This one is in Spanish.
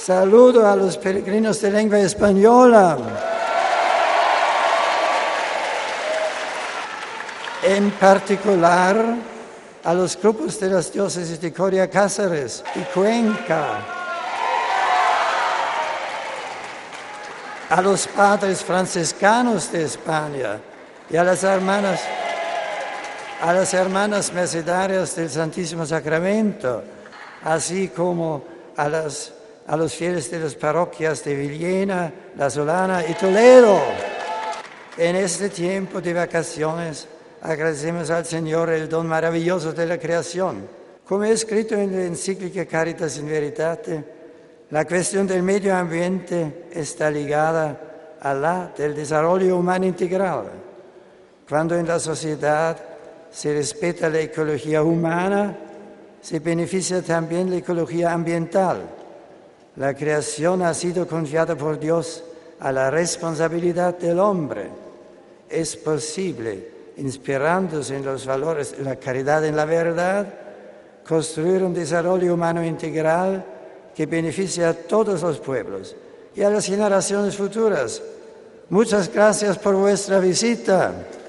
Saludo a los peregrinos de lengua española. En particular a los grupos de las diócesis de Coria Cáceres y Cuenca, a los padres franciscanos de España y a las hermanas mercedarias del Santísimo Sacramento, así como a los fieles de las parroquias de Villena, La Solana y Toledo. En este tiempo de vacaciones agradecemos al Señor el don maravilloso de la creación. Como he escrito en la encíclica Caritas in Veritate, la cuestión del medio ambiente está ligada a la del desarrollo humano integral. Cuando en la sociedad se respeta la ecología humana, se beneficia también la ecología ambiental. La creación ha sido confiada por Dios a la responsabilidad del hombre. Es posible, inspirándose en los valores de la caridad en la verdad, construir un desarrollo humano integral que beneficie a todos los pueblos y a las generaciones futuras. Muchas gracias por vuestra visita.